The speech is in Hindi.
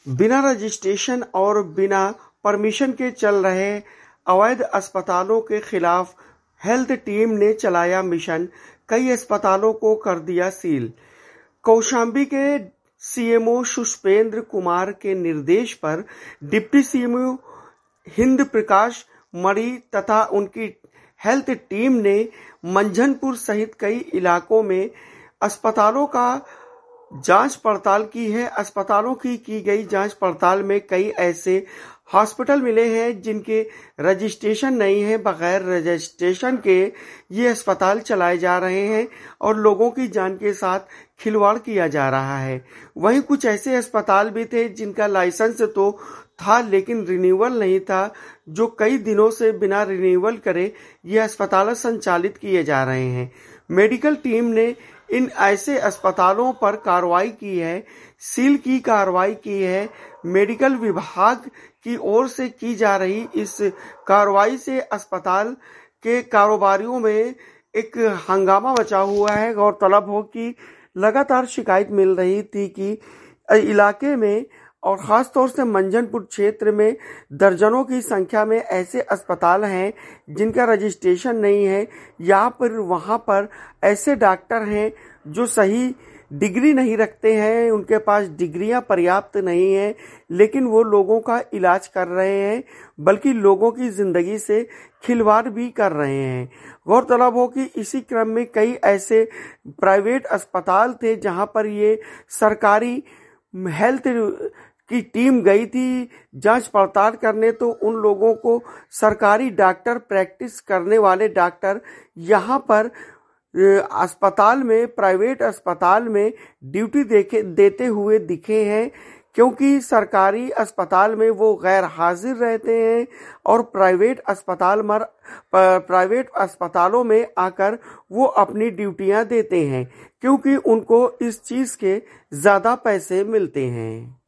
बिना रजिस्ट्रेशन और बिना परमिशन के चल रहे अवैध अस्पतालों के खिलाफ हेल्थ टीम ने चलाया मिशन, कई अस्पतालों को कर दिया सील। कौशांबी के सीएमओ सुष्पेंद्र कुमार के निर्देश पर डिप्टी सीएमओ हिंद प्रकाश मणि तथा उनकी हेल्थ टीम ने मंझनपुर सहित कई इलाकों में अस्पतालों का जांच पड़ताल की है। अस्पतालों की गई जांच पड़ताल में कई ऐसे हॉस्पिटल मिले हैं जिनके रजिस्ट्रेशन नहीं है। बगैर रजिस्ट्रेशन के ये अस्पताल चलाए जा रहे हैं और लोगों की जान के साथ खिलवाड़ किया जा रहा है। वहीं कुछ ऐसे अस्पताल भी थे जिनका लाइसेंस तो था लेकिन रिन्यूअल नहीं था, जो कई दिनों से बिना रिन्यूअल करे ये अस्पताल संचालित किए जा रहे हैं। मेडिकल टीम ने इन ऐसे अस्पतालों पर कार्रवाई की है, सील की कार्रवाई की है। मेडिकल विभाग की ओर से की जा रही इस कार्रवाई से अस्पताल के कारोबारियों में एक हंगामा मचा हुआ है। गौरतलब हो कि लगातार शिकायत मिल रही थी कि इलाके में और खास तौर से मंझनपुर क्षेत्र में दर्जनों की संख्या में ऐसे अस्पताल हैं जिनका रजिस्ट्रेशन नहीं है, या फिर वहां पर ऐसे डॉक्टर हैं जो सही डिग्री नहीं रखते हैं, उनके पास डिग्रियां पर्याप्त नहीं हैं, लेकिन वो लोगों का इलाज कर रहे हैं, बल्कि लोगों की जिंदगी से खिलवाड़ भी कर रहे हैं। गौरतलब हो कि इसी क्रम में कई ऐसे प्राइवेट अस्पताल थे जहां पर ये सरकारी हेल्थ की टीम गई थी जांच पड़ताल करने, तो उन लोगों को सरकारी डॉक्टर, प्रैक्टिस करने वाले डॉक्टर यहां पर अस्पताल में, प्राइवेट अस्पताल में ड्यूटी देते हुए दिखे हैं, क्योंकि सरकारी अस्पताल में वो गैर हाजिर रहते हैं और प्राइवेट अस्पतालों में आकर वो अपनी ड्यूटियां देते हैं, क्योंकि उनको इस चीज के ज्यादा पैसे मिलते हैं।